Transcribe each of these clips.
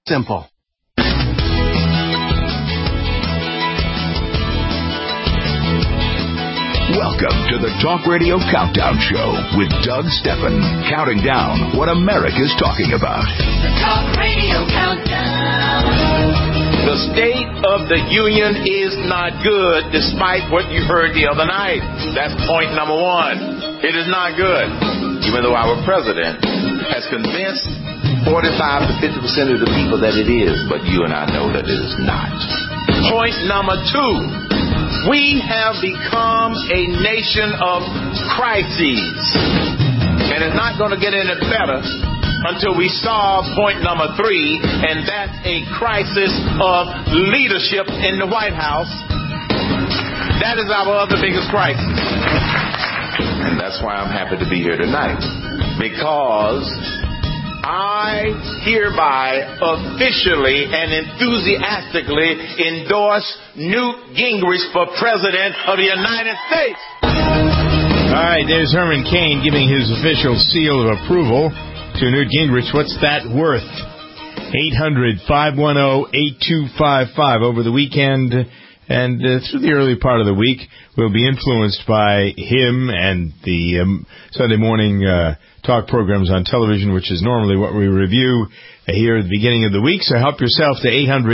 Simple. Welcome to the Talk Radio Countdown Show with Doug Stephan, counting down what America's talking about. The Talk Radio Countdown. The state of the union is not good, despite what you heard the other night. That's point number one. It is not good, even though our president has convinced 45 to 50% of the people that it is, but you and I know that it is not. Point number two. We have become a nation of crises. And it's not going to get any better until we solve point number three, and that's a crisis of leadership in the White House. That is our other biggest crisis. And that's why I'm happy to be here tonight. Because I hereby officially and enthusiastically endorse Newt Gingrich for President of the United States. All right, there's Herman Cain giving his official seal of approval to Newt Gingrich. What's that worth? 800-510-8255 over the weekend and through the early part of the week. We'll be influenced by him and the Sunday morning talk programs on television, which is normally what we review here at the beginning of the week. So help yourself to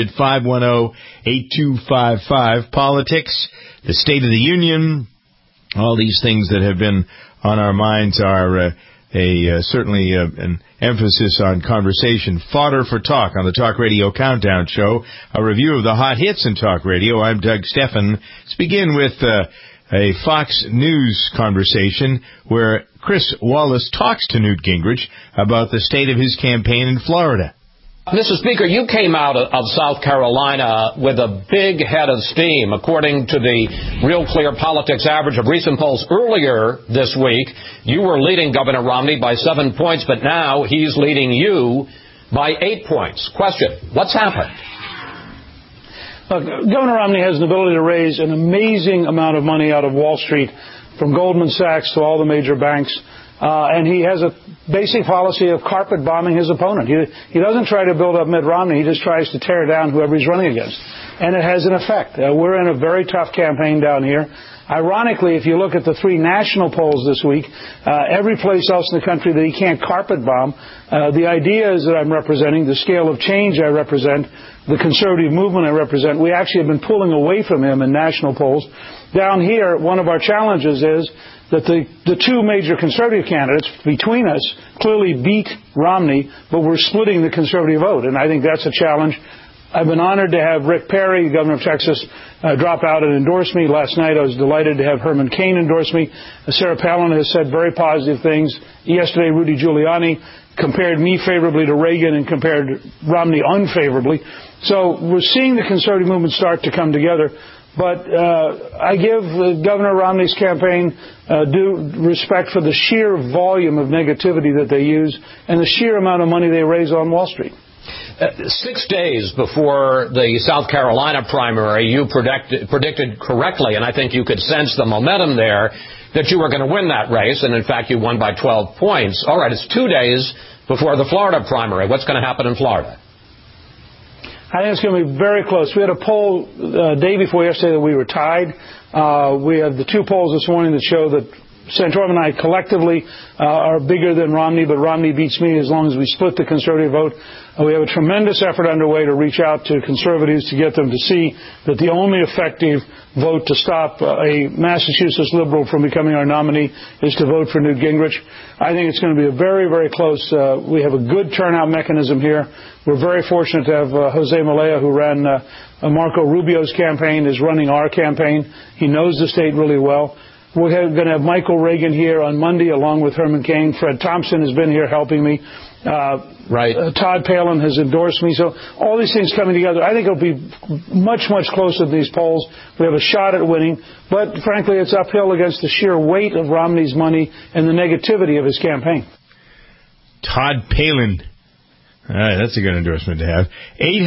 800-510-8255. Politics, the State of the Union, all these things that have been on our minds are certainly an emphasis on conversation. Fodder for talk on the Talk Radio Countdown Show. A review of the hot hits in Talk Radio. I'm Doug Stephan. Let's begin with a Fox News conversation where Chris Wallace talks to Newt Gingrich about the state of his campaign in Florida. Mr. Speaker, you came out of South Carolina with a big head of steam. According to the Real Clear Politics average of recent polls earlier this week, you were leading Governor Romney by 7 points, but now he's leading you by 8 points. Question, what's happened? Governor Romney has an ability to raise an amazing amount of money out of Wall Street, from Goldman Sachs to all the major banks. And he has a basic policy of carpet bombing his opponent. He doesn't try to build up Mitt Romney. He just tries to tear down whoever he's running against. And it has an effect. We're in a very tough campaign down here. Ironically, if you look at the three national polls this week, every place else in the country that he can't carpet bomb, the ideas that I'm representing, the scale of change I represent, the conservative movement I represent, we actually have been pulling away from him in national polls. Down here, one of our challenges is that the two major conservative candidates between us clearly beat Romney, but we're splitting the conservative vote, and I think that's a challenge. I've been honored to have Rick Perry, the governor of Texas, drop out and endorse me. Last night I was delighted to have Herman Cain endorse me. Sarah Palin has said very positive things. Yesterday, Rudy Giuliani compared me favorably to Reagan and compared Romney unfavorably. So we're seeing the conservative movement start to come together. But I give Governor Romney's campaign due respect for the sheer volume of negativity that they use and the sheer amount of money they raise on Wall Street. 6 days before the South Carolina primary, you predicted correctly, and I think you could sense the momentum there, that you were going to win that race, and in fact you won by 12 points. All right, it's 2 days before the Florida primary. What's going to happen in Florida? I think it's going to be very close. We had a poll day before yesterday that we were tied. We have the two polls this morning that show that Santorum and I collectively are bigger than Romney, but Romney beats me as long as we split the conservative vote. We have a tremendous effort underway to reach out to conservatives to get them to see that the only effective vote to stop a Massachusetts liberal from becoming our nominee is to vote for Newt Gingrich. I think it's going to be a very, very close. We have a good turnout mechanism here. We're very fortunate to have Jose Malaya, who ran Marco Rubio's campaign, is running our campaign. He knows the state really well. We're going to have Michael Reagan here on Monday, along with Herman Cain. Fred Thompson has been here helping me. Todd Palin has endorsed me. So all these things coming together, I think it'll be much, much closer than these polls. We have a shot at winning. But, frankly, it's uphill against the sheer weight of Romney's money and the negativity of his campaign. Todd Palin. All right, that's a good endorsement to have.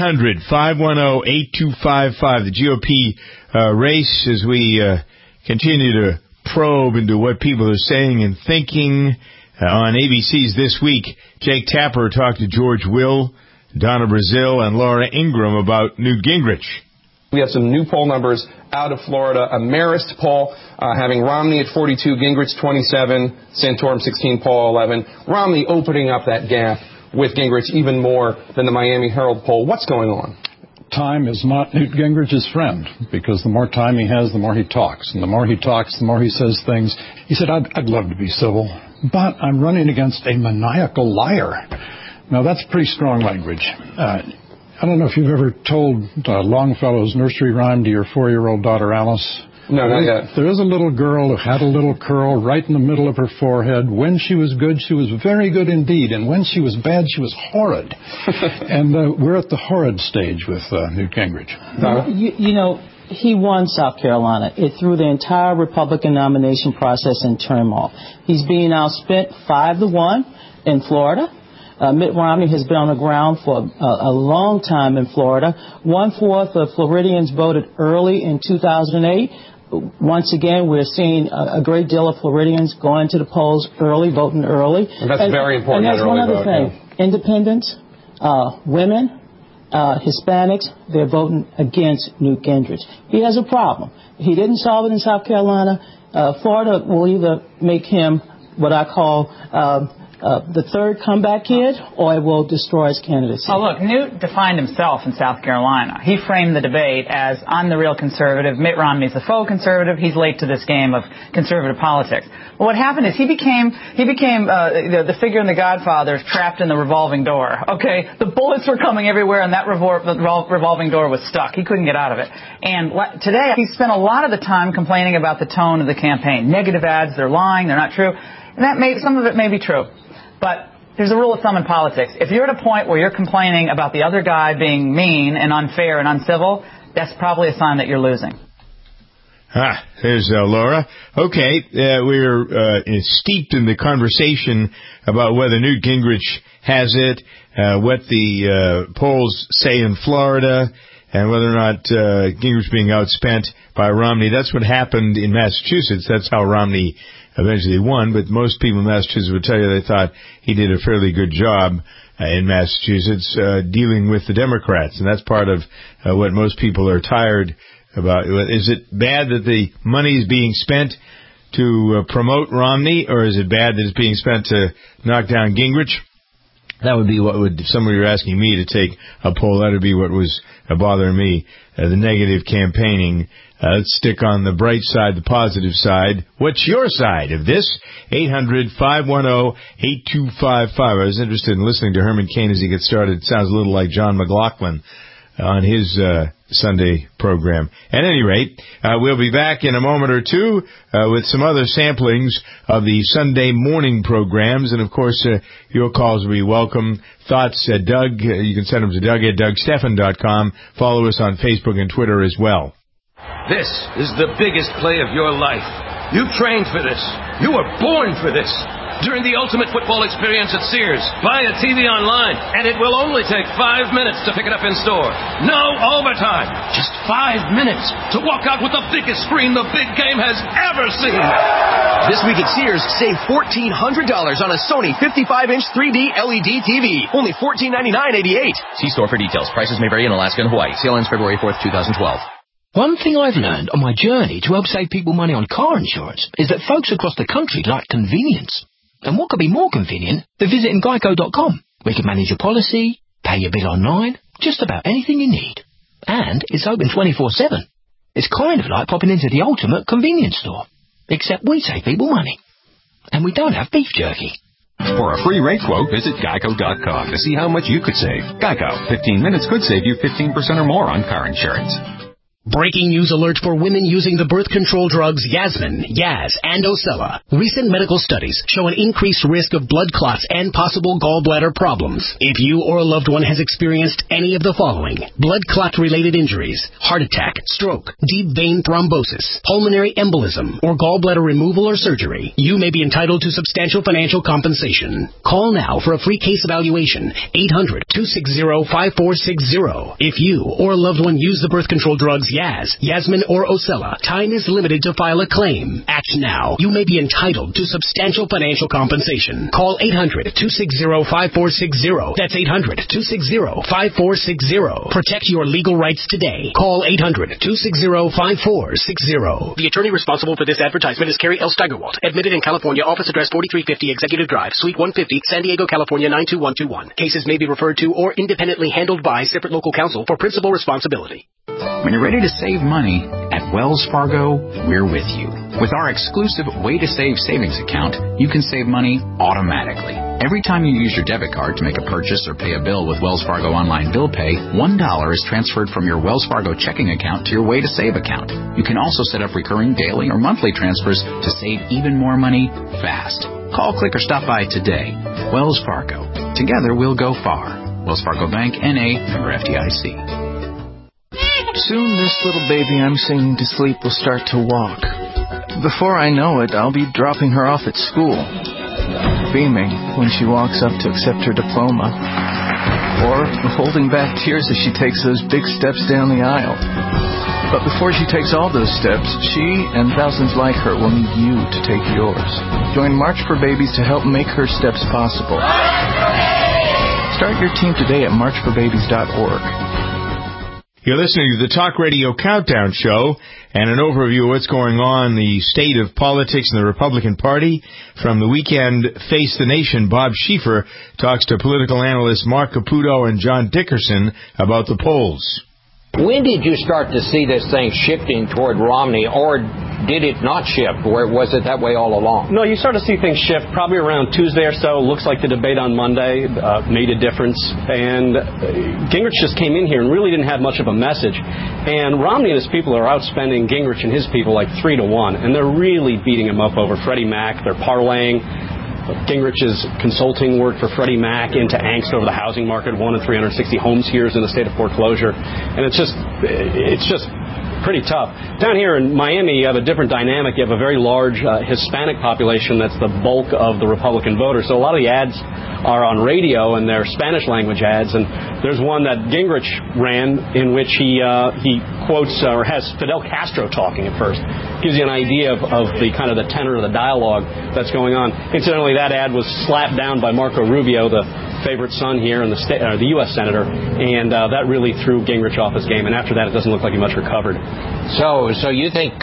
800-510-8255, the GOP race, as we continue to probe into what people are saying and thinking. On ABC's This Week, Jake Tapper talked to George Will, Donna Brazile and Laura Ingraham about Newt Gingrich. We have some new poll numbers out of Florida. A Marist poll having Romney at 42, Gingrich 27, Santorum 16, Paul 11. Romney opening up that gap with Gingrich even more than the Miami Herald poll. What's going on? Time is not Newt Gingrich's friend, because the more time he has, the more he talks. And the more he talks, the more he says things. He said, I'd love to be civil, but I'm running against a maniacal liar. Now, that's pretty strong language. I don't know if you've ever told Longfellow's nursery rhyme to your 4-year-old daughter, Alice. No, not yet. There is a little girl who had a little curl right in the middle of her forehead. When she was good, she was very good indeed. And when she was bad, she was horrid. And we're at the horrid stage with Newt Gingrich. You know, he won South Carolina. It threw the entire Republican nomination process in turmoil. He's being outspent 5-1 in Florida. Mitt Romney has been on the ground for a long time in Florida. 1/4 of Floridians voted early in 2008. Once again, we're seeing a great deal of Floridians going to the polls early, voting early. And that's very important. And that's one other thing. Yeah. Independents, women, Hispanics, they're voting against Newt Gingrich. He has a problem. He didn't solve it in South Carolina. Florida will either make him what I call the third comeback kid, or it will destroy his candidacy. Oh, look, Newt defined himself in South Carolina. He framed the debate as, I'm the real conservative, Mitt Romney's the faux conservative, he's late to this game of conservative politics. Well, what happened is he became the figure in The Godfather trapped in the revolving door. Okay, the bullets were coming everywhere, and that revolving door was stuck. He couldn't get out of it. And today, he spent a lot of the time complaining about the tone of the campaign. Negative ads, they're lying, they're not true. And some of it may be true. But there's a rule of thumb in politics. If you're at a point where you're complaining about the other guy being mean and unfair and uncivil, that's probably a sign that you're losing. There's Laura. Okay, we're steeped in the conversation about whether Newt Gingrich has it, what the polls say in Florida, and whether or not Gingrich being outspent by Romney. That's what happened in Massachusetts. That's how Romney eventually won, but most people in Massachusetts would tell you they thought he did a fairly good job in Massachusetts dealing with the Democrats, and that's part of what most people are tired about. Is it bad that the money is being spent to promote Romney, or is it bad that it's being spent to knock down Gingrich? That would be what would, if somebody were asking me to take a poll, that would be what was bothering me, the negative campaigning. Let's stick on the bright side, the positive side. What's your side of this? 800-510-8255. I was interested in listening to Herman Cain as he gets started. It sounds a little like John McLaughlin on his Sunday program. At any rate, we'll be back in a moment or two with some other samplings of the Sunday morning programs. And, of course, your calls will be welcome. Thoughts at Doug, you can send them to Doug at DougStephan.com. Follow us on Facebook and Twitter as well. This is the biggest play of your life. You trained for this. You were born for this. During the ultimate football experience at Sears, buy a TV online, and it will only take 5 minutes to pick it up in store. No overtime. Just 5 minutes to walk out with the biggest screen the big game has ever seen. This week at Sears, save $1,400 on a Sony 55-inch 3D LED TV. Only $1499.88. See store for details. Prices may vary in Alaska and Hawaii. Sale ends February 4th, 2012. One thing I've learned on my journey to help save people money on car insurance is that folks across the country like convenience. And what could be more convenient than visiting Geico.com, where you can manage your policy, pay your bill online, just about anything you need. And it's open 24/7. It's kind of like popping into the ultimate convenience store, except we save people money. And we don't have beef jerky. For a free rate quote, visit Geico.com to see how much you could save. Geico, 15 minutes could save you 15% or more on car insurance. Breaking news alert for women using the birth control drugs Yasmin, Yaz, and Ocella. Recent medical studies show an increased risk of blood clots and possible gallbladder problems. If you or a loved one has experienced any of the following: blood clot-related injuries, heart attack, stroke, deep vein thrombosis, pulmonary embolism, or gallbladder removal or surgery, you may be entitled to substantial financial compensation. Call now for a free case evaluation, 800-260-5460. If you or a loved one use the birth control drugs Yaz, Yasmin, or Osella, time is limited to file a claim. Act now. You may be entitled to substantial financial compensation. Call 800-260-5460. That's 800-260-5460. Protect your legal rights today. Call 800-260-5460. The attorney responsible for this advertisement is Carrie L. Steigerwalt. Admitted in California. Office address 4350 Executive Drive, Suite 150, San Diego, California 92121. Cases may be referred to or independently handled by separate local counsel for principal responsibility. When you're ready to save money, at Wells Fargo, we're with you. With our exclusive Way to Save savings account, you can save money automatically. Every time you use your debit card to make a purchase or pay a bill with Wells Fargo Online Bill Pay, $1 is transferred from your Wells Fargo checking account to your Way to Save account. You can also set up recurring daily or monthly transfers to save even more money fast. Call, click, or stop by today. Wells Fargo. Together we'll go far. Wells Fargo Bank, N.A., member FDIC. Soon this little baby I'm singing to sleep will start to walk. Before I know it, I'll be dropping her off at school, beaming when she walks up to accept her diploma, or holding back tears as she takes those big steps down the aisle. But before she takes all those steps, she and thousands like her will need you to take yours. Join March for Babies to help make her steps possible. Start your team today at marchforbabies.org. You're listening to the Talk Radio Countdown Show and an overview of what's going on in the state of politics in the Republican Party. From the weekend Face the Nation, Bob Schieffer talks to political analysts Mark Caputo and John Dickerson about the polls. When did you start to see this thing shifting toward Romney, or did it not shift? Or was it that way all along? No, you start to see things shift probably around Tuesday or so. Looks like the debate on Monday made a difference. And Gingrich just came in here and really didn't have much of a message. And Romney and his people are outspending Gingrich and his people like 3-1. And they're really beating him up over Freddie Mac. They're parlaying Gingrich's consulting work for Freddie Mac into angst over the housing market. 1 in 360 homes here is in a state of foreclosure. And it's just pretty tough. Down here in Miami, you have a different dynamic. You have a very large Hispanic population that's the bulk of the Republican voters. So a lot of the ads are on radio, and they're Spanish language ads. And there's one that Gingrich ran in which he quotes or has Fidel Castro talking at first. Gives you an idea of the kind of the tenor of the dialogue that's going on. Incidentally, that ad was slapped down by Marco Rubio, the favorite son here and the U.S. Senator, and that really threw Gingrich off his game. And after that, it doesn't look like he much recovered. So you think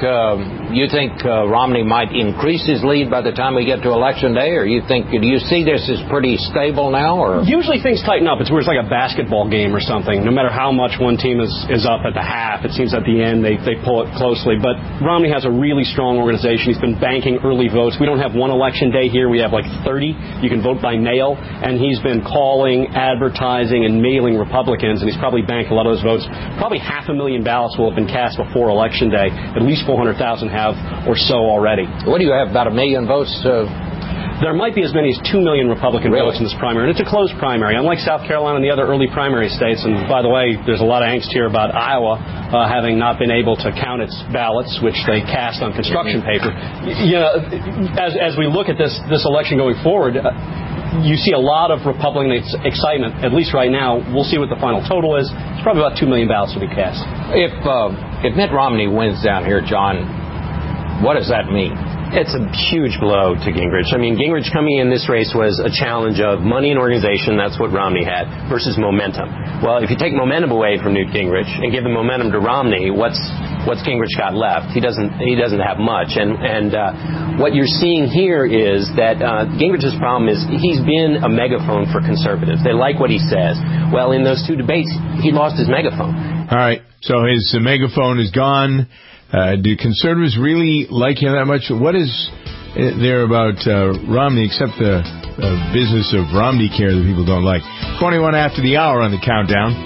Romney might increase his lead by the time we get to Election Day, or do you see this as pretty stable now? Or usually things tighten up. It's where it's like a basketball game or something. No matter how much one team is up at the half, it seems at the end they pull it closely. But Romney has a really strong organization. He's been banking early votes. We don't have one Election Day here. We have like 30. You can vote by mail, and he's been calling, advertising, and mailing Republicans, and he's probably banked a lot of those votes. Probably 500,000 ballots will have been cast before Election Day. At least 400,000 have or so already. What do you have, about 1 million votes? There might be as many as 2 million Republican votes in this primary, and it's a closed primary, unlike South Carolina and the other early primary states. And by the way, there's a lot of angst here about Iowa having not been able to count its ballots, which they cast on construction paper. You know, as we look at this election going forward, you see a lot of Republican excitement, at least right now. We'll see what the final total is. It's probably about 2 million ballots to be cast. If Mitt Romney wins down here, John, what does that mean? It's a huge blow to Gingrich. I mean, Gingrich coming in this race was a challenge of money and organization. That's what Romney had, versus momentum. Well, if you take momentum away from Newt Gingrich and give the momentum to Romney, what's Gingrich got left? He doesn't have much. And what you're seeing here is that Gingrich's problem is he's been a megaphone for conservatives. They like what he says. Well, in those two debates, he lost his megaphone. All right, so his megaphone is gone. Do conservatives really like him that much? What is there about Romney except the business of Romney care that people don't like? 21 after the hour on the countdown.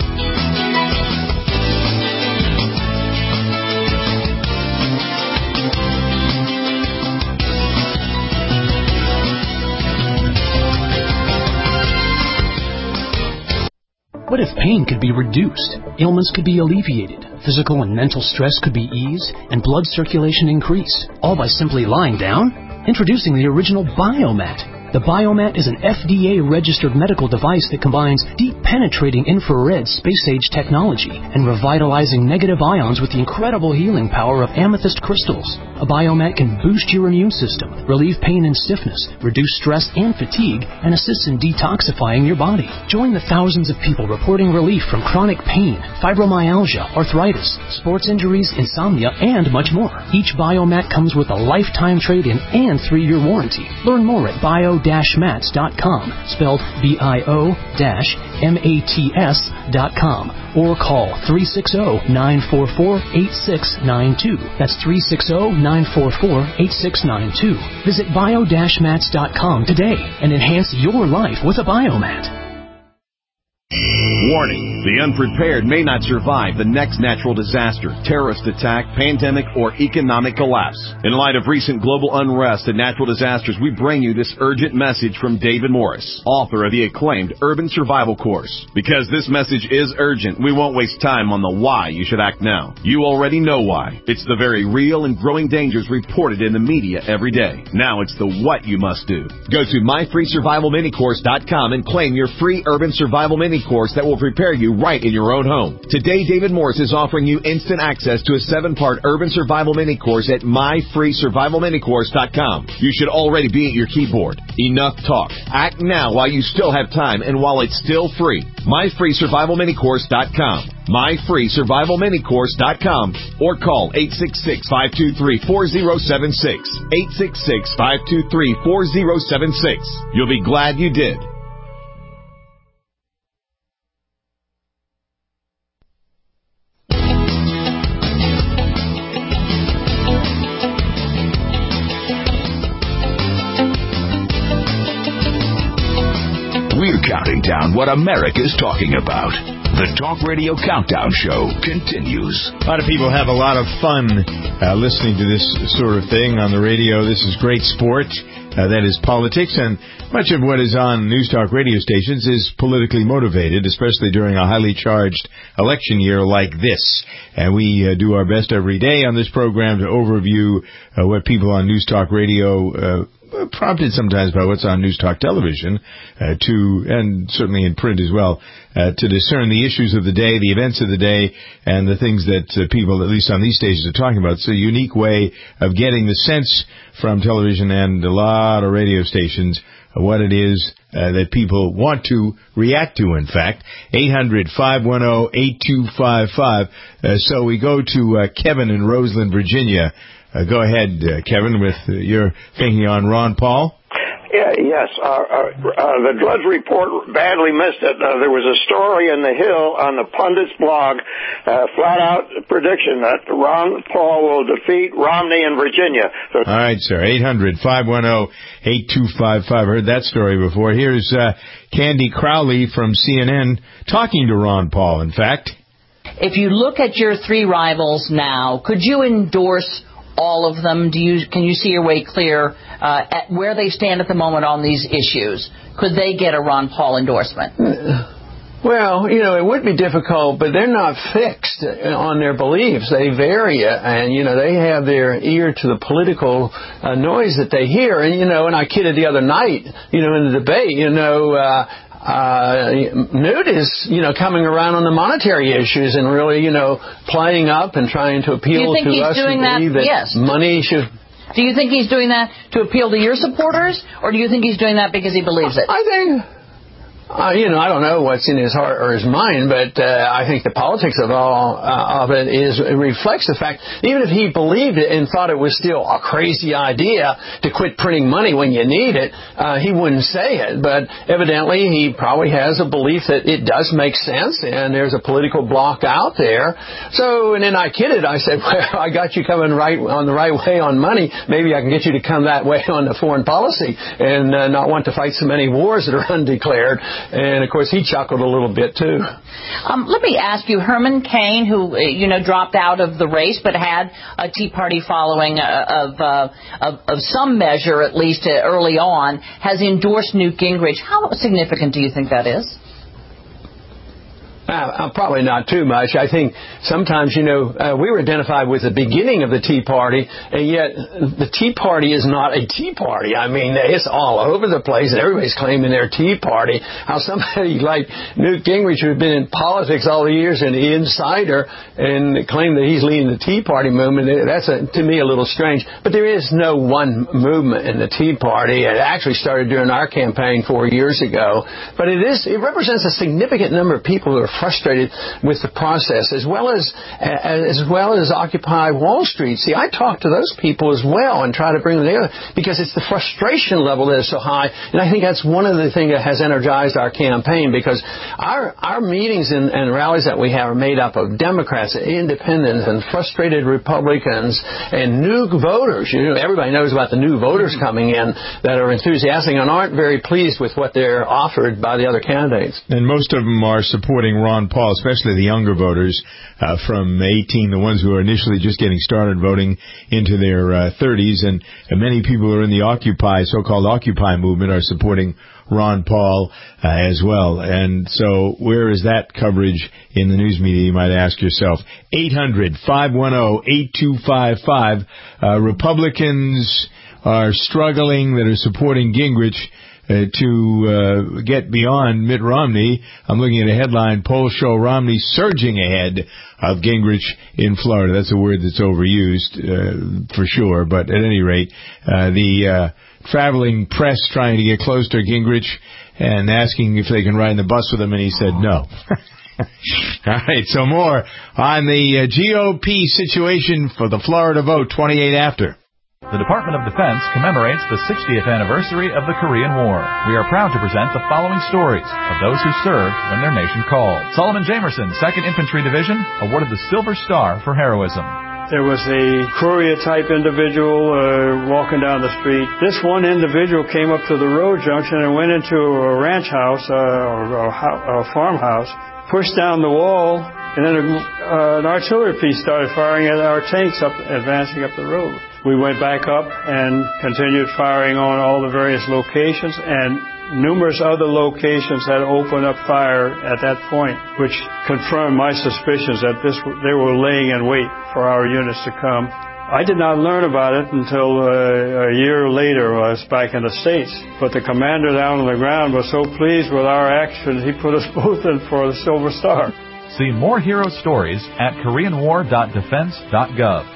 What if pain could be reduced, ailments could be alleviated, physical and mental stress could be eased, and blood circulation increased, all by simply lying down? Introducing the original Biomat. The Biomat is an FDA-registered medical device that combines deep penetrating infrared space-age technology and revitalizing negative ions with the incredible healing power of amethyst crystals. A Biomat can boost your immune system, relieve pain and stiffness, reduce stress and fatigue, and assists in detoxifying your body. Join the thousands of people reporting relief from chronic pain, fibromyalgia, arthritis, sports injuries, insomnia, and much more. Each Biomat comes with a lifetime trade-in and 3-year warranty. Learn more at bio-mats.com, spelled bio-mats.com, or call 360-944-8692. That's 360-944-8692. Visit bio-mats.com today and enhance your life with a Biomat. Warning, the unprepared may not survive the next natural disaster, terrorist attack, pandemic, or economic collapse. In light of recent global unrest and natural disasters, we bring you this urgent message from David Morris, author of the acclaimed Urban Survival Course. Because this message is urgent, we won't waste time on the why you should act now. You already know why. It's the very real and growing dangers reported in the media every day. Now it's the what you must do. Go to myfreesurvivalminicourse.com and claim your free Urban Survival Mini Course that will prepare you right in your own home. Today, David Morris is offering you instant access to a 7-part Urban Survival Mini Course at myfreesurvivalminicourse.com. You should already be at your keyboard. Enough talk. Act now while you still have time and while it's still free. myfreesurvivalminicourse.com. myfreesurvivalminicourse.com or call 866-523-4076. 866-523-4076. You'll be glad you did. We're counting down what America's talking about. The Talk Radio Countdown Show continues. A lot of people have a lot of fun listening to this sort of thing on the radio. This is great sport. That is politics, and much of what is on News Talk radio stations is politically motivated, especially during a highly charged election year like this. And we do our best every day on this program to overview what people on News Talk radio prompted sometimes by what's on News Talk television, and certainly in print as well, to discern the issues of the day, the events of the day, and the things that people, at least on these stations, are talking about. It's a unique way of getting the sense from television and a lot of radio stations of what it is that people want to react to, in fact. 800-510-8255. So we go to Kevin in Roseland, Virginia. Go ahead, Kevin, with your thinking on Ron Paul. Yes. The Drudge Report badly missed it. There was a story in the Hill on the pundits blog, flat-out prediction that Ron Paul will defeat Romney in Virginia. So, all right, sir. 800-510-8255. Heard that story before. Here's Candy Crowley from CNN talking to Ron Paul, in fact. If you look at your 3 rivals now, could you endorse all of them? Can you see your way clear at where they stand at the moment on these issues? Could they get a Ron Paul endorsement? Well, it would be difficult, but they're not fixed on their beliefs. They vary, and, they have their ear to the political noise that they hear. And, and I kidded the other night, in the debate, Newt is, coming around on the monetary issues and really, playing up and trying to appeal to us who believe that money should. Do you think he's doing that to appeal to your supporters, or do you think he's doing that because he believes it? I think. I don't know what's in his heart or his mind, but I think the politics of all of it reflects the fact, even if he believed it and thought it was still a crazy idea to quit printing money when you need it, he wouldn't say it. But evidently, he probably has a belief that it does make sense, and there's a political block out there. So, and then I kidded. I said, well, I got you coming on the right way on money. Maybe I can get you to come that way on the foreign policy and not want to fight so many wars that are undeclared. And, of course, he chuckled a little bit, too. Let me ask you, Herman Cain, who, dropped out of the race but had a Tea Party following of some measure, at least early on, has endorsed Newt Gingrich. How significant do you think that is? Probably not too much. I think sometimes, we were identified with the beginning of the Tea Party, and yet the Tea Party is not a Tea Party. I mean, it's all over the place, and everybody's claiming they're Tea Party. How somebody like Newt Gingrich, who's been in politics all the years, an insider, and claim that he's leading the Tea Party movement, that's, to me, a little strange. But there is no one movement in the Tea Party. It actually started during our campaign 4 years ago. But it represents a significant number of people who are frustrated with the process, as well as Occupy Wall Street. See, I talk to those people as well and try to bring them together because it's the frustration level that is so high, and I think that's one of the things that has energized our campaign, because our meetings and rallies that we have are made up of Democrats, independents, and frustrated Republicans and new voters. Everybody knows about the new voters coming in that are enthusiastic and aren't very pleased with what they're offered by the other candidates. And most of them are supporting Ron Paul, especially the younger voters from 18, the ones who are initially just getting started voting into their 30s. And many people who are in the so-called Occupy movement are supporting Ron Paul as well. And so where is that coverage in the news media, you might ask yourself? 800-510-8255. Republicans are struggling that are supporting Gingrich to get beyond Mitt Romney. I'm looking at a headline, polls show Romney surging ahead of Gingrich in Florida. That's a word that's overused for sure, but at any rate, the traveling press trying to get close to Gingrich and asking if they can ride in the bus with him, and he said no. All right, so more on the GOP situation for the Florida vote 28 after. The Department of Defense commemorates the 60th anniversary of the Korean War. We are proud to present the following stories of those who served when their nation called. Solomon Jamerson, 2nd Infantry Division, awarded the Silver Star for heroism. There was a courier-type individual walking down the street. This one individual came up to the road junction and went into a ranch house or a farmhouse, pushed down the wall, and then an artillery piece started firing at our tanks advancing up the road. We went back up and continued firing on all the various locations, and numerous other locations had opened up fire at that point, which confirmed my suspicions that they were laying in wait for our units to come. I did not learn about it until a year later when I was back in the States. But the commander down on the ground was so pleased with our actions, he put us both in for the Silver Star. See more hero stories at KoreanWar.defense.gov.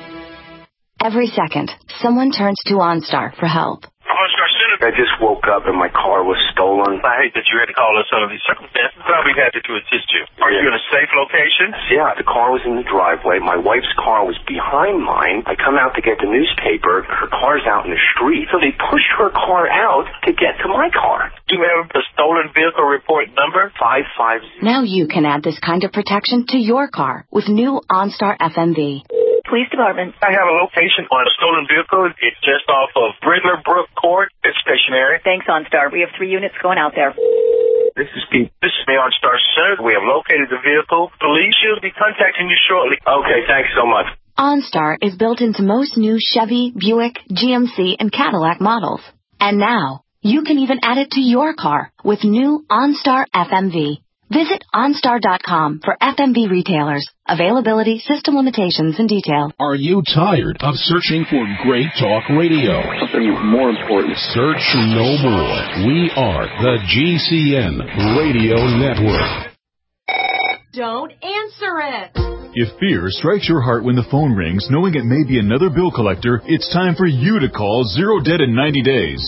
Every second, someone turns to OnStar for help. I just woke up and my car was stolen. I hate that you had to call us under these circumstances, but I'll be happy to assist you. Are you in a safe location? Yeah, the car was in the driveway. My wife's car was behind mine. I come out to get the newspaper. Her car's out in the street, so they pushed her car out to get to my car. Do you have the stolen vehicle report number? 550. Now you can add this kind of protection to your car with new OnStar FMV. Police Department. I have a location on a stolen vehicle. It's just off of Bridler Brook Court. It's stationary. Thanks, OnStar. We have 3 units going out there. This is Pete. This is me, OnStar Center. We have located the vehicle. Police should be contacting you shortly. Okay, thanks so much. OnStar is built into most new Chevy, Buick, GMC, and Cadillac models. And now, you can even add it to your car with new OnStar FMV. Visit OnStar.com for FMV retailers. Availability, system limitations, and detail. Are you tired of searching for great talk radio? Something more important. Search no more. We are the GCN Radio Network. Don't answer it. If fear strikes your heart when the phone rings, knowing it may be another bill collector, it's time for you to call Zero Debt in 90 days.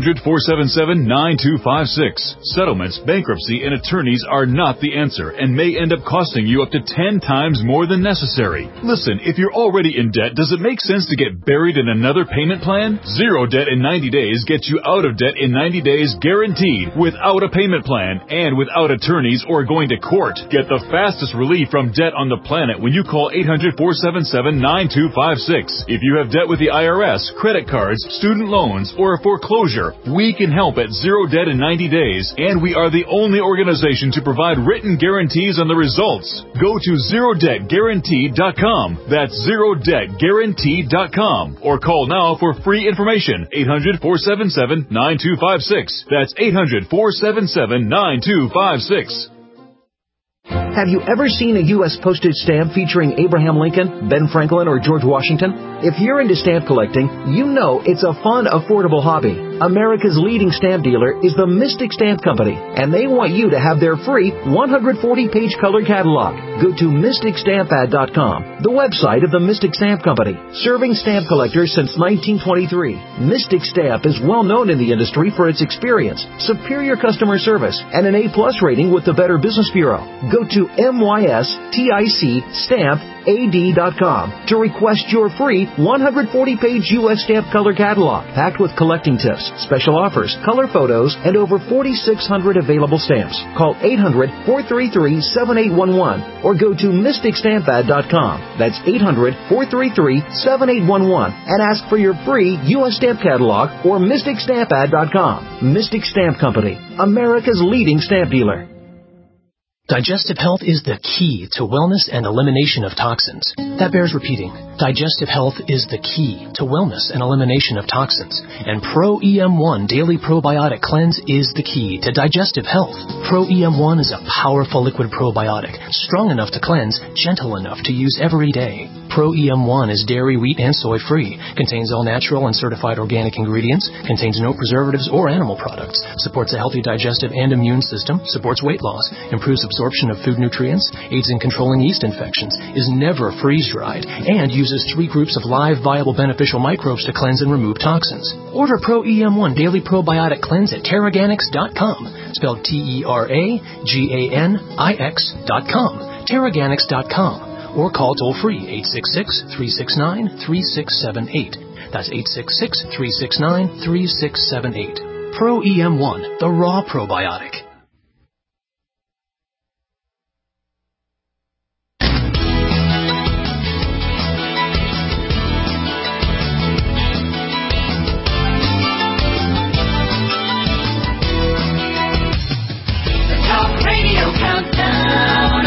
800-477-9256. Settlements, bankruptcy, and attorneys are not the answer and may end up costing you up to 10 times more than necessary. Listen, if you're already in debt, does it make sense to get buried in another payment plan? Zero Debt in 90 days gets you out of debt in 90 days guaranteed, without a payment plan and without attorneys or going to court. Get the fastest relief from debt on the planet when you call 800-477-9256. If you have debt with the IRS, credit cards, student loans, or a foreclosure, we can help at Zero Debt in 90 days, and we are the only organization to provide written guarantees on the results. Go to ZeroDebtGuaranteed.com. That's ZeroDebtGuaranteed.com. Or call now for free information. 800-477-9256. That's 800-477-9256. Have you ever seen a U.S. postage stamp featuring Abraham Lincoln, Ben Franklin, or George Washington? If you're into stamp collecting, you know it's a fun, affordable hobby. America's leading stamp dealer is the Mystic Stamp Company, and they want you to have their free 140-page color catalog. Go to MysticStampAd.com, the website of the Mystic Stamp Company, serving stamp collectors since 1923. Mystic Stamp is well known in the industry for its experience, superior customer service, and an A-plus rating with the Better Business Bureau. Go to MysticStampAd.com to request your free 140-page U.S. stamp color catalog, packed with collecting tips, special offers, color photos, and over 4,600 available stamps. Call 800-433-7811 or go to MysticStampAd.com. That's 800-433-7811 and ask for your free U.S. stamp catalog or MysticStampAd.com. Mystic Stamp Company, America's leading stamp dealer. Digestive health is the key to wellness and elimination of toxins. That bears repeating. Digestive health is the key to wellness and elimination of toxins. And Pro EM1 Daily Probiotic Cleanse is the key to digestive health. Pro EM1 is a powerful liquid probiotic, strong enough to cleanse, gentle enough to use every day. Pro EM1 is dairy, wheat, and soy-free, contains all natural and certified organic ingredients, contains no preservatives or animal products, supports a healthy digestive and immune system, supports weight loss, improves absorption of food nutrients, aids in controlling yeast infections, is never freeze-dried, and uses 3 groups of live, viable, beneficial microbes to cleanse and remove toxins. Order Pro EM1 Daily Probiotic Cleanse at Teraganix.com, spelled TerraGanix.com, Teraganix.com. Or call toll-free 866-369-3678. That's 866-369-3678. Pro EM1, the raw probiotic. The Talk Radio Countdown.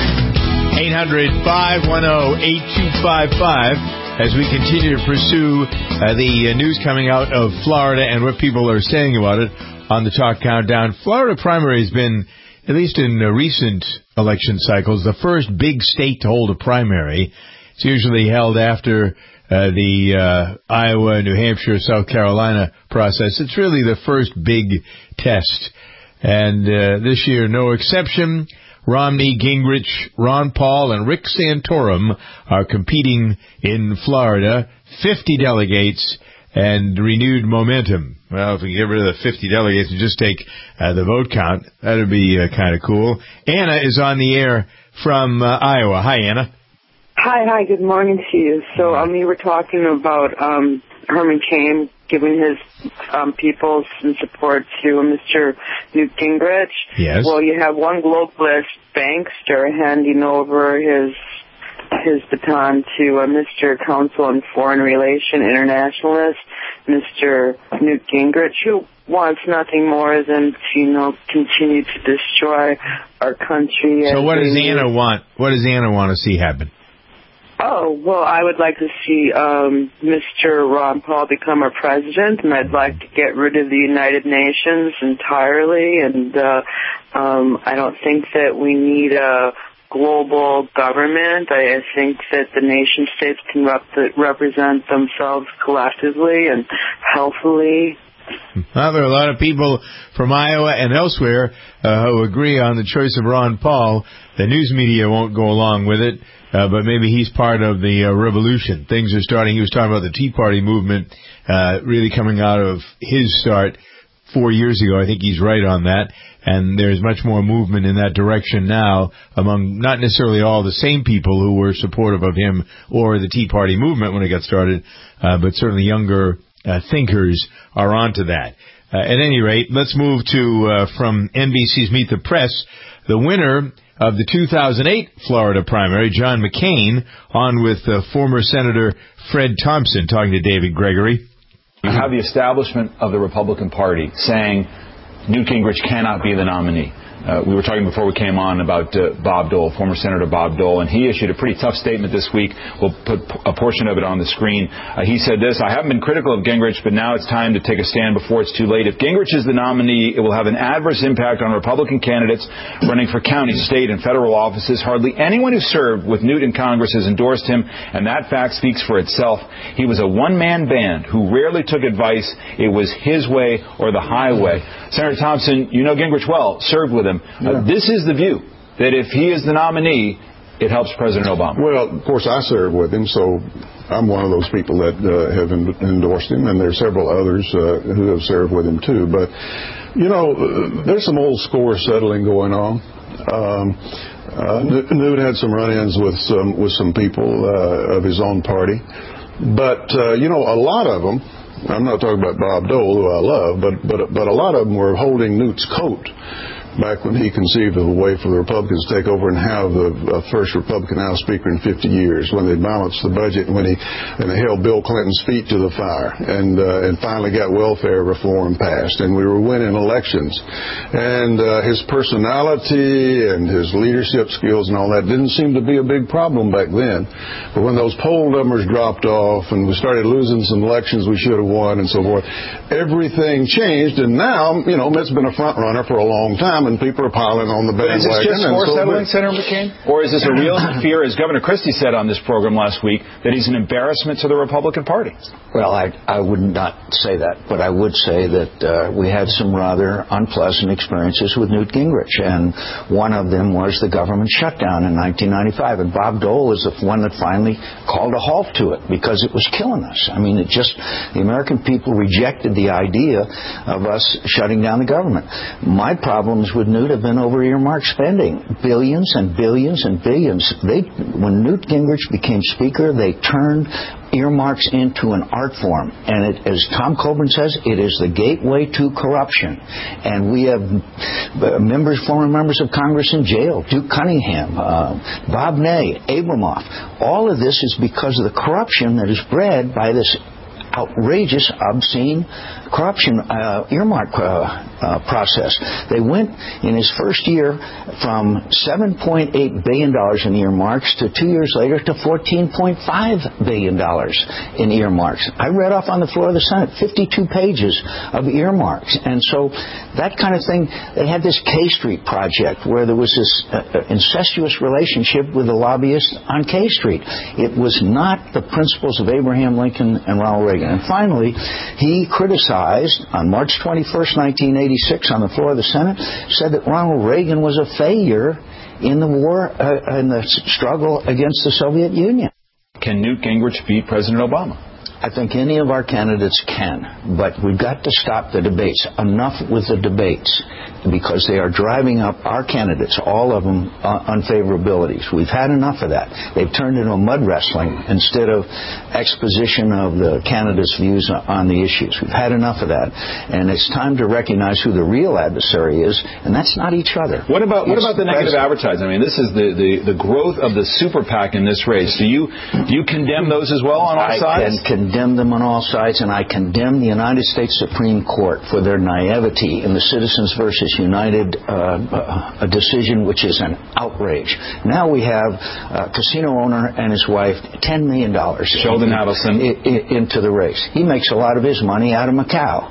800-510-8255 as we continue to pursue the news coming out of Florida and what people are saying about it on the Talk Countdown. Florida primary has been, at least in recent election cycles, the first big state to hold a primary. It's usually held after the Iowa, New Hampshire, South Carolina process. It's really the first big test. And this year, no exception. Romney, Gingrich, Ron Paul, and Rick Santorum are competing in Florida. 50 delegates and renewed momentum. Well, if we get rid of the 50 delegates and just take the vote count, that would be kind of cool. Anna is on the air from Iowa. Hi, Anna. Hi, good morning to you. So we were talking about Herman Cain giving his people some support to Mr. Newt Gingrich. Yes. Well, you have one globalist bankster handing over his baton to Mr. Council on Foreign Relation Internationalist, Mr. Newt Gingrich, who wants nothing more than to, continue to destroy our country. So what does Anna want? What does Anna want to see happen? Oh, well, I would like to see Mr. Ron Paul become our president, and I'd like to get rid of the United Nations entirely, and I don't think that we need a global government. I think that the nation states can represent themselves collectively and healthily. Well, there are a lot of people from Iowa and elsewhere who agree on the choice of Ron Paul. The news media won't go along with it, but maybe he's part of the revolution. Things are starting. He was talking about the Tea Party movement really coming out of his start 4 years ago. I think he's right on that. And there's much more movement in that direction now among not necessarily all the same people who were supportive of him or the Tea Party movement when it got started, but certainly younger thinkers are onto that. At any rate, let's move to from NBC's Meet the Press, the winner of the 2008 Florida primary, John McCain, on with former Senator Fred Thompson, talking to David Gregory. You have the establishment of the Republican Party saying Newt Gingrich cannot be the nominee. We were talking before we came on about Bob Dole, former Senator Bob Dole, and he issued a pretty tough statement this week. We'll put a portion of it on the screen. He said this: I haven't been critical of Gingrich, but now it's time to take a stand before it's too late. If Gingrich is the nominee, it will have an adverse impact on Republican candidates running for county, state, and federal offices. Hardly anyone who served with Newt in Congress has endorsed him, and that fact speaks for itself. He was a one-man band who rarely took advice. It was his way or the highway. Senator Thompson, you know Gingrich well, served with him. This is the view, that if he is the nominee, it helps President Obama. Well, of course, I served with him, so I'm one of those people that have endorsed him, and there are several others who have served with him, too. But, you know, there's some old score settling going on. Newt had some run-ins with some people of his own party. But, you know, a lot of them, I'm not talking about Bob Dole, who I love, but a lot of them were holding Newt's coat back when he conceived of a way for the Republicans to take over and have the first Republican House Speaker in 50 years, when they balanced the budget and when they held Bill Clinton's feet to the fire and finally got welfare reform passed, and we were winning elections. And his personality and his leadership skills and all that didn't seem to be a big problem back then. But when those poll numbers dropped off and we started losing some elections we should have won and so forth, everything changed, and now, you know, Mitt's been a front runner for a long time, and people are piling on the bandwagon. Is this just score settling, Senator McCain? Or is this a real fear, as Governor Christie said on this program last week, that he's an embarrassment to the Republican Party? Well, I would not say that, but I would say that we had some rather unpleasant experiences with Newt Gingrich, and one of them was the government shutdown in 1995, and Bob Dole is the one that finally called a halt to it because it was killing us. I mean, the American people rejected the idea of us shutting down the government. My problems with Newt have been over earmark spending. Billions and billions and billions. When Newt Gingrich became Speaker, they turned earmarks into an art form. And as Tom Coburn says, it is the gateway to corruption. And we have former members of Congress in jail. Duke Cunningham, Bob Ney, Abramoff. All of this is because of the corruption that is bred by this outrageous, obscene corruption earmark process. They went in his first year from $7.8 billion in earmarks to 2 years later to $14.5 billion in earmarks. I read off on the floor of the Senate 52 pages of earmarks. And so that kind of thing, they had this K Street project where there was this incestuous relationship with the lobbyists on K Street. It was not the principles of Abraham Lincoln and Ronald Reagan. And finally, he criticized on March 21st, 1986, on the floor of the Senate, said that Ronald Reagan was a failure in the war, in the struggle against the Soviet Union. Can Newt Gingrich beat President Obama? I think any of our candidates can, but we've got to stop the debates. Enough with the debates, because they are driving up our candidates, all of them, unfavorabilities. We've had enough of that. They've turned into mud wrestling instead of exposition of the candidates' views on the issues. We've had enough of that, and it's time to recognize who the real adversary is, and that's not each other. What about the negative advertising? I mean, this is the growth of the super PAC in this race. Do you condemn those as well on all sides? I condemn them on all sides, and I condemn the United States Supreme Court for their naivety in the Citizens versus United a decision which is an outrage. Now we have a casino owner and his wife, $10 million Sheldon Adelson into the race. He makes a lot of his money out of Macau.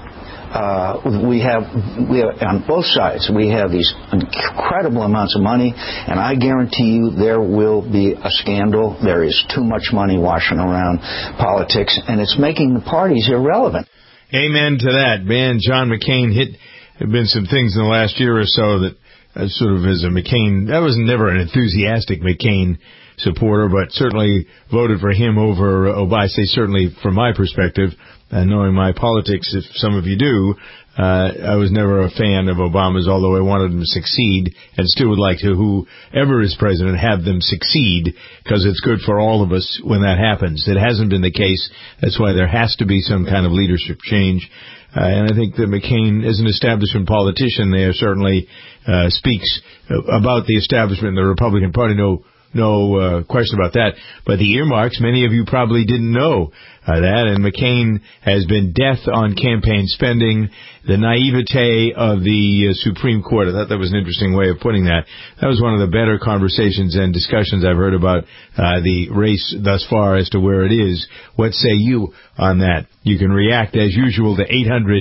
We have on both sides, we have these incredible amounts of money, and I guarantee you there will be a scandal. There is too much money washing around politics, and it's making the parties irrelevant. Amen to that. Man, John McCain have been some things in the last year or so that sort of as a McCain, I was never an enthusiastic McCain supporter, but certainly voted for him over Obama. I say certainly from my perspective, knowing my politics, if some of you do, I was never a fan of Obama's, although I wanted him to succeed, and still would like to, whoever is president, have them succeed, because it's good for all of us when that happens. It hasn't been the case. That's why there has to be some kind of leadership change. And I think that McCain, as an establishment politician there, certainly speaks about the establishment in the Republican Party. No no question about that. But the earmarks, many of you probably didn't know that, and McCain has been death on campaign spending. The naivete of the Supreme Court, I thought that was an interesting way of putting that. That was one of the better conversations and discussions I've heard about the race thus far as to where it is. What say you on that? You can react as usual to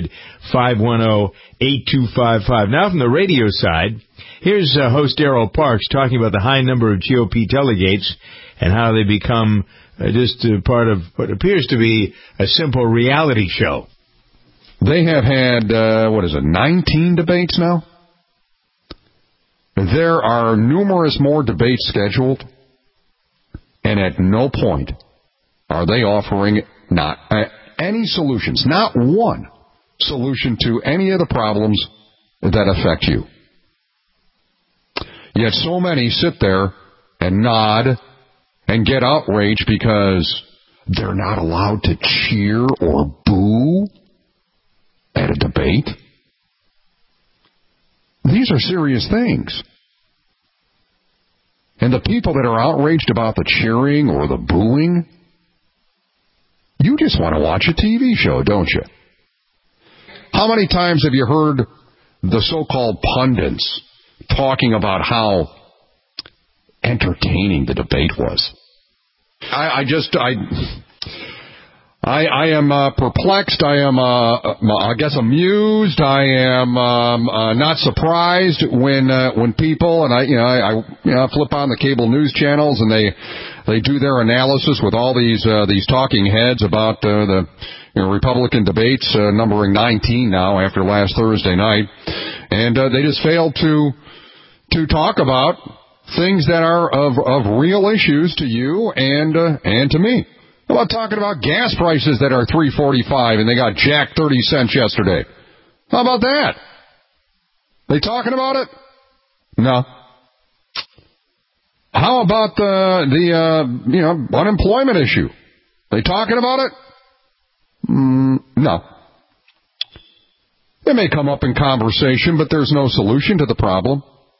800-510-8255. Now from the radio side, here's host Darrell Parks talking about the high number of GOP delegates and how they become just part of what appears to be a simple reality show. They have had, 19 debates now? There are numerous more debates scheduled, and at no point are they offering not any solutions, not one solution to any of the problems that affect you. Yet so many sit there and nod and get outraged because they're not allowed to cheer or boo at a debate. These are serious things. And the people that are outraged about the cheering or the booing, you just want to watch a TV show, don't you? How many times have you heard the so-called pundits talking about how entertaining the debate was? I am perplexed. I am, I guess, amused. I am not surprised when people, and I flip on the cable news channels and they do their analysis with all these talking heads about the Republican debates, numbering 19 now after last Thursday night, and they just failed to talk about things that are of real issues to you and to me. How about talking about gas prices that are $3.45 and they got jacked 30 cents yesterday? How about that? They talking about it? No. How about the unemployment issue? They talking about it? No. It may come up in conversation, but there's no solution to the problem.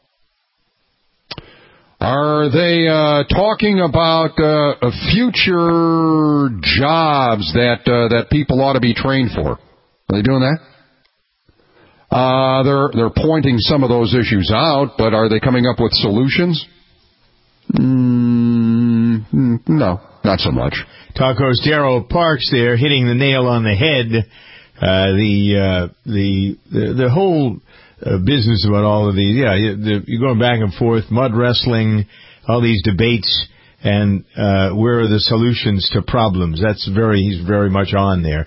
Are they talking about future jobs that people ought to be trained for? Are they doing that? They're pointing some of those issues out, but are they coming up with solutions? No, not so much. Talk host Darrell Parks there hitting the nail on the head. The whole business about all of these, you're going back and forth, mud wrestling, all these debates, and where are the solutions to problems? He's very much on there.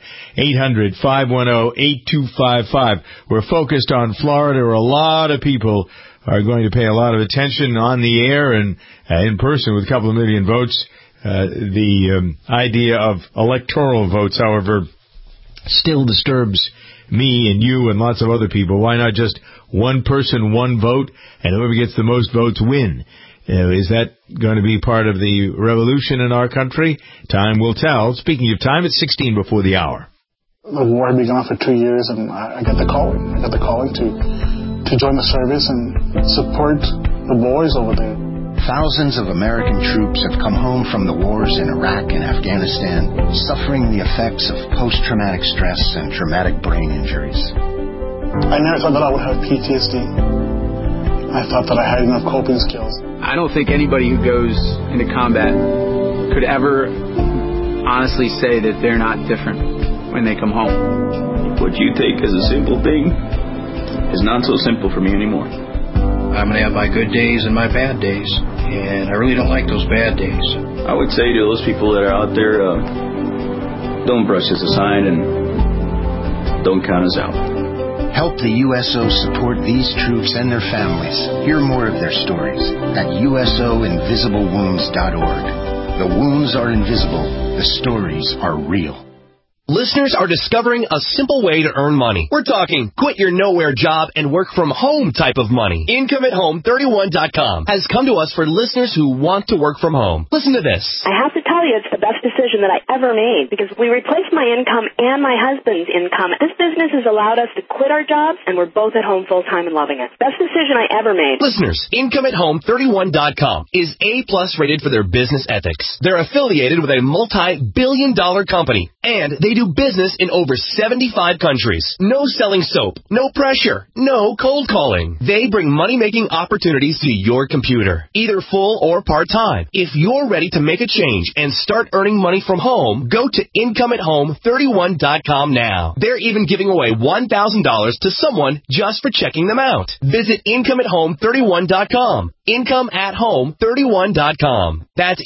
800-510-8255. We're focused on Florida, where a lot of people are going to pay a lot of attention on the air and in person with a couple of million votes. The idea of electoral votes, however, still disturbs me and you and lots of other people. Why not just one person, one vote, and whoever gets the most votes win? Is that going to be part of the revolution in our country? Time will tell. Speaking of time, it's 16 before the hour. The war had been on for 2 years, and I got the calling. I got the calling to join the service and support the boys over there. Thousands of American troops have come home from the wars in Iraq and Afghanistan, suffering the effects of post-traumatic stress and traumatic brain injuries. I never thought that I would have PTSD. I thought that I had enough coping skills. I don't think anybody who goes into combat could ever honestly say that they're not different when they come home. What you take as a simple thing is not so simple for me anymore. I'm going to have my good days and my bad days, and I really don't like those bad days. I would say to those people that are out there, don't brush us aside and don't count us out. Help the USO support these troops and their families. Hear more of their stories at usoinvisiblewounds.org. The wounds are invisible. The stories are real. Listeners are discovering a simple way to earn money. We're talking quit your nowhere job and work from home type of money. IncomeAtHome31.com has come to us for listeners who want to work from home. Listen to this. I have to tell you, it's the best decision decision that I ever made because we replaced my income and my husband's income. This business has allowed us to quit our jobs, and we're both at home full-time and loving it. Best decision I ever made. Listeners, IncomeAtHome31.com is A-plus rated for their business ethics. They're affiliated with a multi-billion-dollar company, and they do business in over 75 countries. No selling soap, no pressure, no cold calling. They bring money-making opportunities to your computer, either full or part-time. If you're ready to make a change and start earning money from home, go to IncomeAtHome31.com now. They're even giving away $1,000 to someone just for checking them out. Visit IncomeAtHome31.com. IncomeAtHome31.com. That's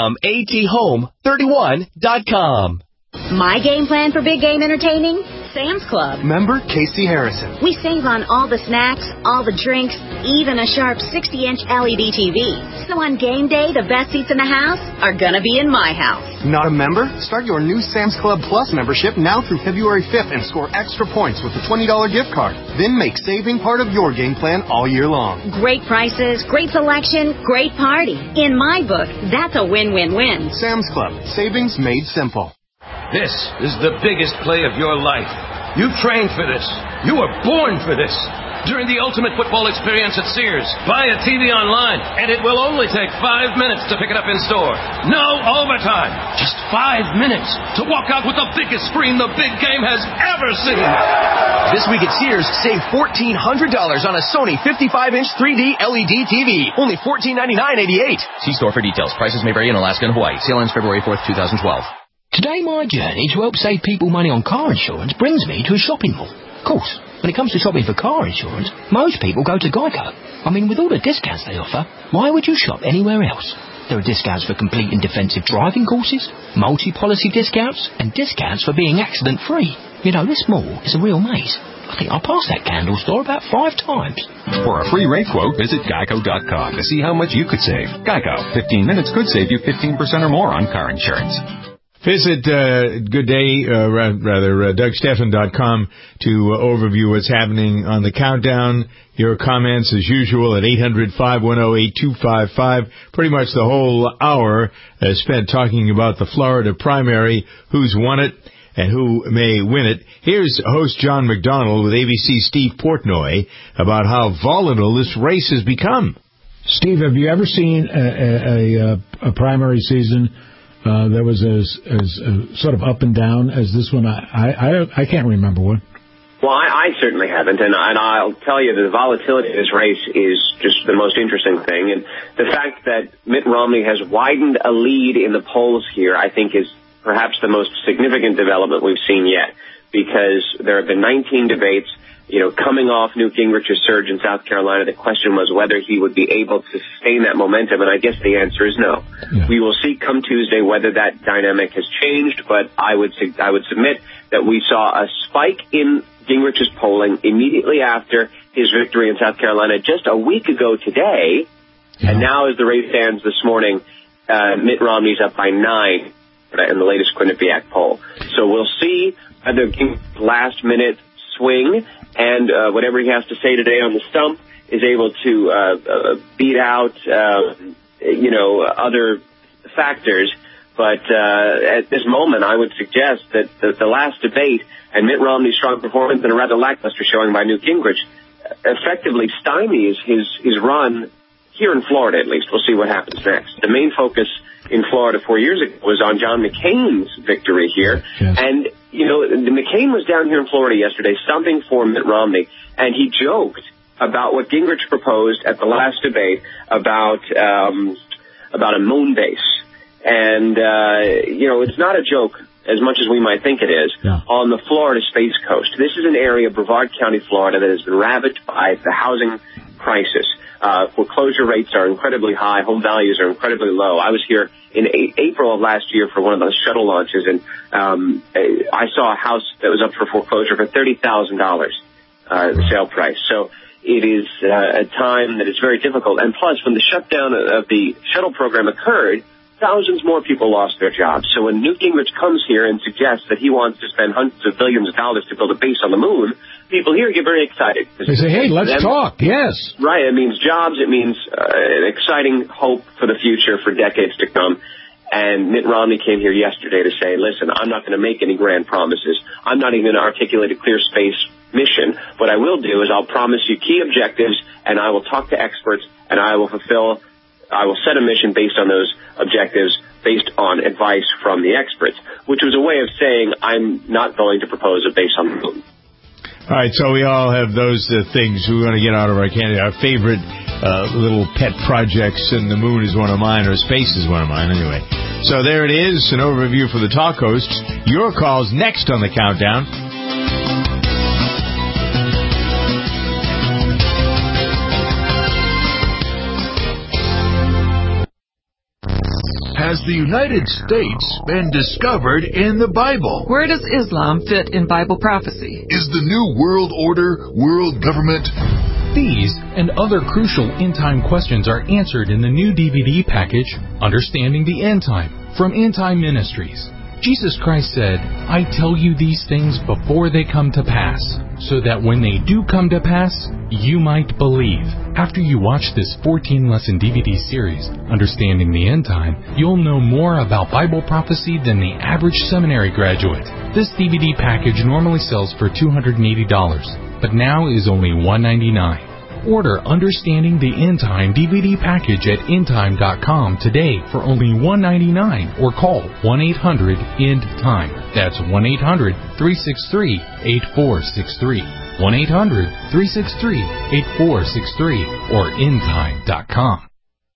IncomeAtHome31.com. My game plan for big game entertaining? Sam's Club. Member Casey Harrison. We save on all the snacks, all the drinks, even a sharp 60-inch LED TV. So on game day, the best seats in the house are gonna be in my house. Not a member? Start your new Sam's Club Plus membership now through February 5th and score extra points with a $20 gift card. Then make saving part of your game plan all year long. Great prices, great selection, great party. In my book, that's a win-win-win. Sam's Club. Savings made simple. This is the biggest play of your life. You trained for this. You were born for this. During the ultimate football experience at Sears, buy a TV online, and it will only take 5 minutes to pick it up in store. No overtime. Just 5 minutes to walk out with the biggest screen the big game has ever seen. This week at Sears, save $1,400 on a Sony 55-inch 3D LED TV. Only $1499.88. See store for details. Prices may vary in Alaska and Hawaii. Sale ends February 4th, 2012. Today, my journey to help save people money on car insurance brings me to a shopping mall. Of course, when it comes to shopping for car insurance, most people go to Geico. I mean, with all the discounts they offer, why would you shop anywhere else? There are discounts for complete and defensive driving courses, multi-policy discounts, and discounts for being accident-free. You know, this mall is a real maze. I think I'll pass that candle store about 5 times. For a free rate quote, visit Geico.com to see how much you could save. Geico. 15 minutes could save you 15% or more on car insurance. Visit DougStephan.com to overview what's happening on the countdown. Your comments, as usual, at 800-510-8255. Pretty much the whole hour spent talking about the Florida primary, who's won it, and who may win it. Here's host John McDonnell with ABC's Steve Portnoy about how volatile this race has become. Steve, have you ever seen a primary season that was as sort of up and down as this one? I can't remember one. Well, I certainly haven't, and I'll tell you the volatility of this race is just the most interesting thing. And the fact that Mitt Romney has widened a lead in the polls here, I think, is perhaps the most significant development we've seen yet, because there have been 19 debates. You know, coming off Newt Gingrich's surge in South Carolina, the question was whether he would be able to sustain that momentum, and I guess the answer is no. Yeah. We will see come Tuesday whether that dynamic has changed, but I would submit that we saw a spike in Gingrich's polling immediately after his victory in South Carolina just a week ago today, and now as the race stands this morning, Mitt Romney's up by 9 in the latest Quinnipiac poll. So we'll see whether Gingrich's last-minute swing and whatever he has to say today on the stump is able to beat out, other factors. But at this moment, I would suggest that the last debate and Mitt Romney's strong performance and a rather lackluster showing by Newt Gingrich effectively stymies his run here in Florida, at least. We'll see what happens next. The main focus in Florida 4 years ago was on John McCain's victory here. Yes. And, McCain was down here in Florida yesterday stumping for Mitt Romney, and he joked about what Gingrich proposed at the last debate about a moon base. And, it's not a joke as much as we might think it is, on the Florida Space Coast. This is an area, Brevard County, Florida, that has been ravaged by the housing crisis. Foreclosure rates are incredibly high. Home values are incredibly low. I was here in April of last year for one of those shuttle launches, and I saw a house that was up for foreclosure for $30,000, the sale price. So it is a time that is very difficult. And plus, when the shutdown of the shuttle program occurred, thousands more people lost their jobs. So when Newt Gingrich comes here and suggests that he wants to spend hundreds of billions of dollars to build a base on the moon, people here get very excited. They say, hey, let's talk. Yes. Right. It means jobs. It means an exciting hope for the future for decades to come. And Mitt Romney came here yesterday to say, listen, I'm not going to make any grand promises. I'm not even going to articulate a clear space mission. What I will do is I'll promise you key objectives, and I will talk to experts, and I will set a mission based on those objectives, based on advice from the experts, which was a way of saying I'm not going to propose a base on the moon. All right, so we all have those things we want to get out of our candidate. Our favorite little pet projects, and the moon is one of mine, or space is one of mine anyway. So there it is, an overview for the talk hosts. Your call's next on the countdown. Has the United States been discovered in the Bible? Where does Islam fit in Bible prophecy? Is the New World Order world government? These and other crucial end-time questions are answered in the new DVD package, Understanding the End Time, from End Time Ministries. Jesus Christ said, I tell you these things before they come to pass, so that when they do come to pass, you might believe. After you watch this 14-lesson DVD series, Understanding the End Time, you'll know more about Bible prophecy than the average seminary graduate. This DVD package normally sells for $280, but now is only $199. Order Understanding the End Time DVD package at endtime.com today for only $199 or call 1-800-END-TIME. That's 1-800-363-8463. 1-800-363-8463 or endtime.com.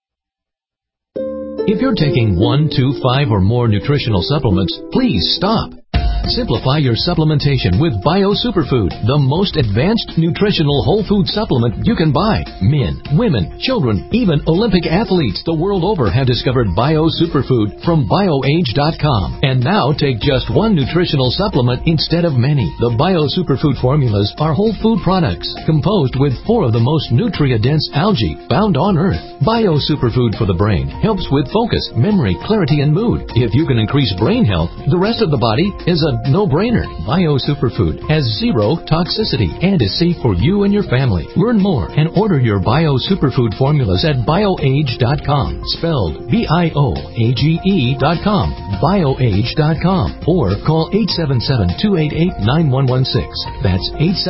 If you're taking 1, 2, 5, or more nutritional supplements, please stop. Simplify your supplementation with Bio Superfood, the most advanced nutritional whole food supplement you can buy. Men, women, children, even Olympic athletes the world over have discovered Bio Superfood from BioAge.com. And now take just one nutritional supplement instead of many. The Bio Superfood formulas are whole food products composed with 4 of the most nutrient-dense algae found on Earth. Bio Superfood for the brain helps with focus, memory, clarity, and mood. If you can increase brain health, the rest of the body is a no-brainer. Bio Superfood has 0 toxicity and is safe for you and your family. Learn more and order your Bio Superfood formulas at BioAge.com, spelled BIOAGE.com, BioAge.com, or call 877-288-9116. That's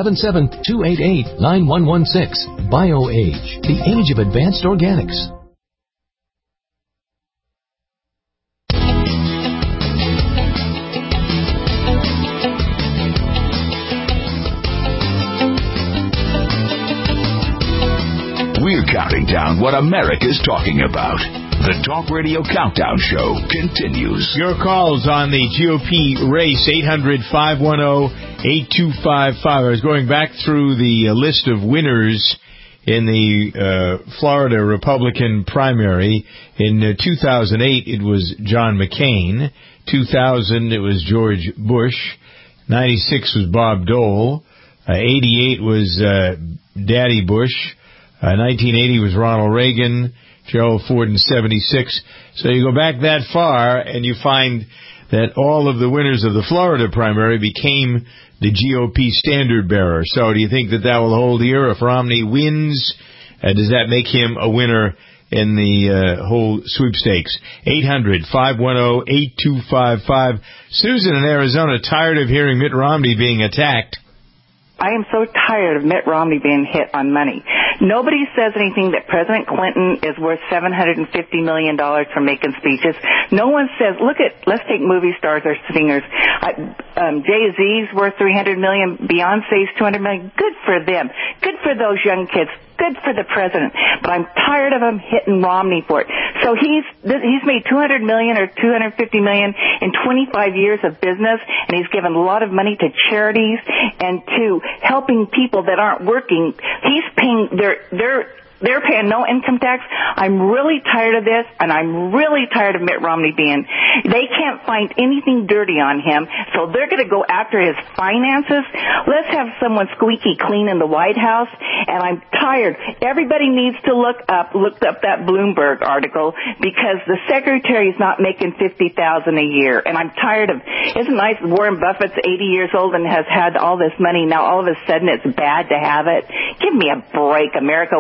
877-288-9116. BioAge, the age of advanced organics. We're counting down what America's talking about. The Talk Radio Countdown Show continues. Your calls on the GOP race, 800-510-8255. I was going back through the list of winners in the Florida Republican primary. In 2008, it was John McCain. 2000, it was George Bush. 96 was Bob Dole. 88 was Daddy Bush. 1980 was Ronald Reagan, Gerald Ford in 76. So you go back that far, and you find that all of the winners of the Florida primary became the GOP standard bearer. So do you think that will hold here? If Romney wins, does that make him a winner in the whole sweepstakes? 800-510-8255. Susan in Arizona, tired of hearing Mitt Romney being attacked. I am so tired of Mitt Romney being hit on money. Nobody says anything that President Clinton is worth $750 million for making speeches. No one says, let's take movie stars or singers. Jay-Z's worth $300 million. Beyonce's $200 million. Good for them. Good for those young kids. Good for the president. But I'm tired of him hitting Romney for it. So he's made $200 million or $250 million in 25 years of business, and he's given a lot of money to charities and to helping people that aren't working. He's paying they're paying no income tax. I'm really tired of this, and I'm really tired of Mitt Romney they can't find anything dirty on him, so they're going to go after his finances. Let's have someone squeaky clean in the White House, and I'm tired. Everybody needs to look up that Bloomberg article, because the secretary's not making $50,000 a year, and I'm tired of, isn't it nice Warren Buffett's 80 years old and has had all this money, now all of a sudden it's bad to have it? Give me a break, America. Wake up.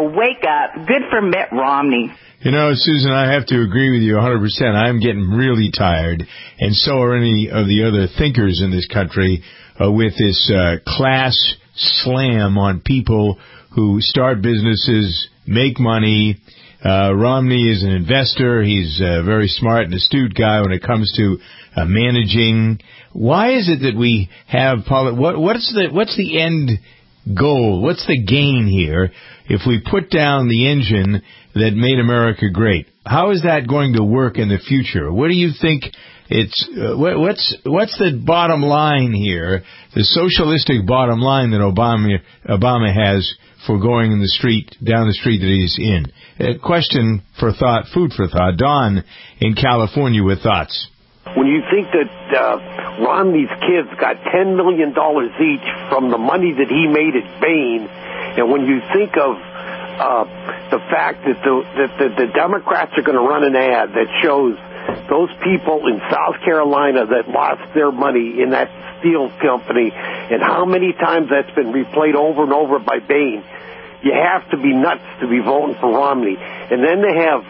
good for Mitt Romney. You know, Susan, I have to agree with you 100%. I'm getting really tired, and so are any of the other thinkers in this country with this class slam on people who start businesses, make money. Romney is an investor. He's a very smart and astute guy when it comes to managing. Why is it that we have what's the end goal? What's the gain here if we put down the engine that made America great? How is that going to work in the future? What do you think it's what's the bottom line here, the socialistic bottom line that Obama has for going in the street, down the street that he's in? A question for thought, food for thought. Don in California with thoughts. When you think that Romney's kids got $10 million each from the money that he made at Bain, and when you think of the fact that the Democrats are going to run an ad that shows those people in South Carolina that lost their money in that steel company and how many times that's been replayed over and over by Bain, you have to be nuts to be voting for Romney. And then they have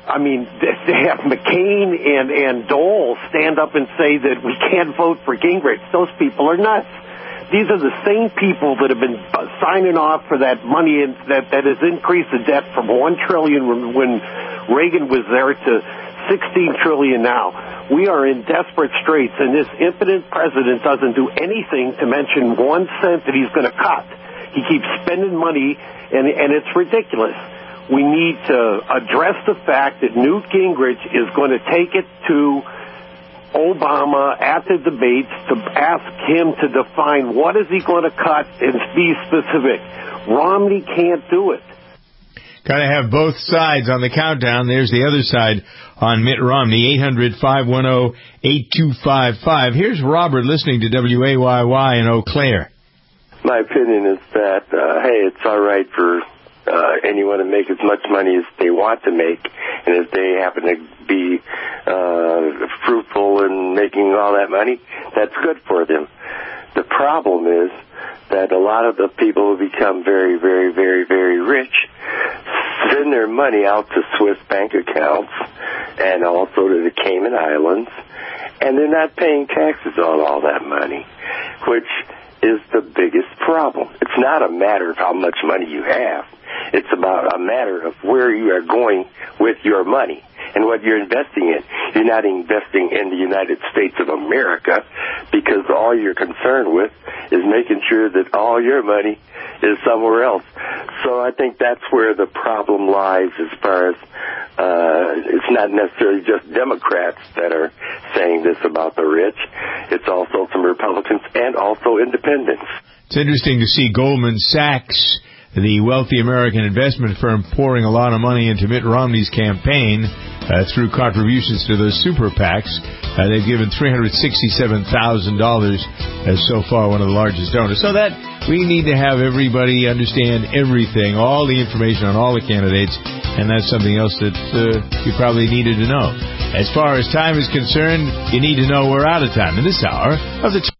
McCain and Dole stand up and say that we can't vote for Gingrich. Those people are nuts. These are the same people that have been signing off for that money that has increased the debt from $1 trillion when Reagan was there to $16 trillion now. We are in desperate straits, and this impotent president doesn't do anything to mention 1 cent that he's going to cut. He keeps spending money, and it's ridiculous. We need to address the fact that Newt Gingrich is going to take it to Obama at the debates to ask him to define what is he going to cut and be specific. Romney can't do it. Got to have both sides on the countdown. There's the other side on Mitt Romney, 800-510-8255. Here's Robert listening to WAYY in Eau Claire. My opinion is that, hey, it's all right for anyone to make as much money as they want to make, and if they happen to be fruitful in making all that money, that's good for them. The problem is that a lot of the people who become very, very, very, very rich send their money out to Swiss bank accounts and also to the Cayman Islands, and they're not paying taxes on all that money, which is the biggest problem. It's not a matter of how much money you have. It's about a matter of where you are going with your money and what you're investing in. You're not investing in the United States of America because all you're concerned with is making sure that all your money is somewhere else. So I think that's where the problem lies as far as it's not necessarily just Democrats that are saying this about the rich. It's also some Republicans and also independents. It's interesting to see Goldman Sachs, the wealthy American investment firm, pouring a lot of money into Mitt Romney's campaign through contributions to those super PACs. They've given $367,000 so far, one of the largest donors. So that we need to have everybody understand everything, all the information on all the candidates, and that's something else that you probably needed to know. As far as time is concerned, you need to know we're out of time in this hour of the